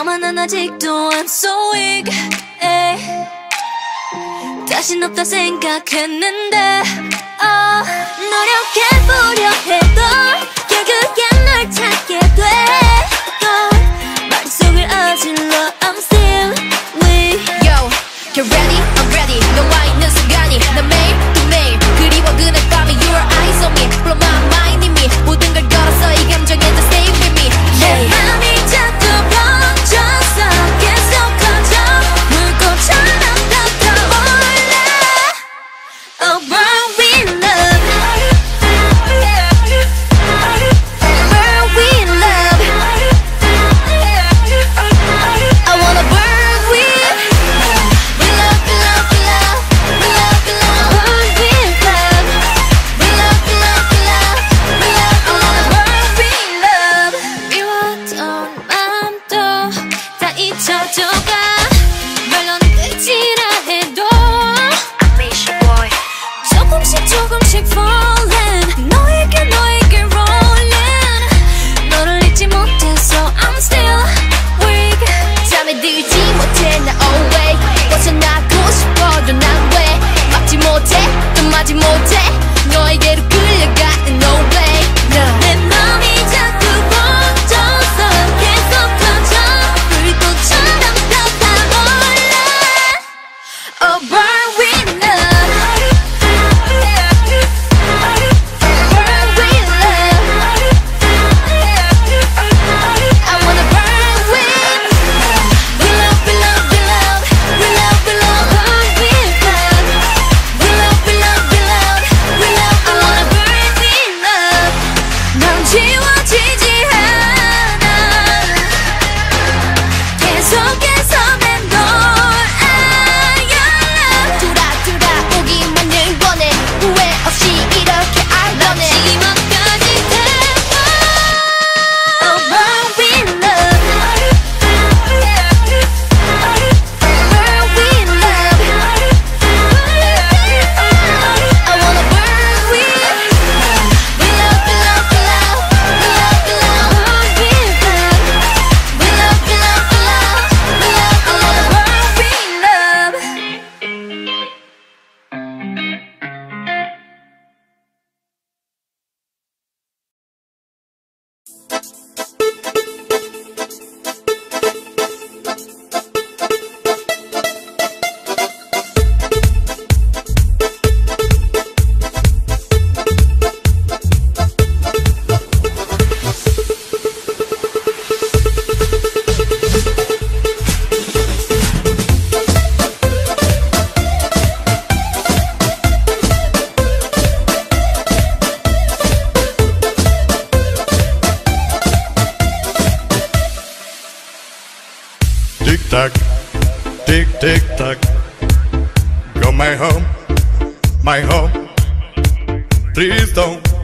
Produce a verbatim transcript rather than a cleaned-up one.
너만 난 아직도 I'm so weak 에이. 다신 없다 생각했는데 oh, 노력해보려 해도 결국엔 널 찾게 돼 oh, 머릿속을 어질러 I'm still weak Yo, get ready, I'm ready 너와 있는 순간이 난 매일 또 매일 그리워 그날 밤에 Your eyes on me Blow my mind in me 모든 걸 걸었어 이 감정에 just stay with me 내 맘이 자꾸 번져서 계속 커져 물고처럼 덮어올래 Oh burn with love Burn with love I wanna burn with We love, we love, we love We love, we love Burn with love We love, we love, we love We love, I wanna burn with love 미웠던 마음도 다 잊혀져가 말로는 끝이라 해도 I miss you boy 조금씩 조금씩 falling 너에게 너에게 rolling 너를 잊지 못해서 I'm still weak 잠에 들지 못해 나 always 벗어나고 싶어도 난 왜 막지 못해 또 맞지 못해 너에게로 끌려가는 no way no. 내 맘이 자꾸 번져서 계속 커져 불꽃처럼 펴타올라 Oh burn with love Burn with love I wanna burn with We love, we love, we love We love, we love Burn with love We love, we love, we love We love, I wanna burn with love 넌 지워지지 않아 계속해서 맴돌아 Your love 돌아 돌아오기만을 원해 후회 없이 이렇게 I love it 마지막까지 태워 Oh burn with love Burn with love I wanna burn with We love, we love, we love We love, we love Burn with love We love, we love, we love We love, I wanna burn with love Tick tock, tick tick tock. Go my home, my home. Please don't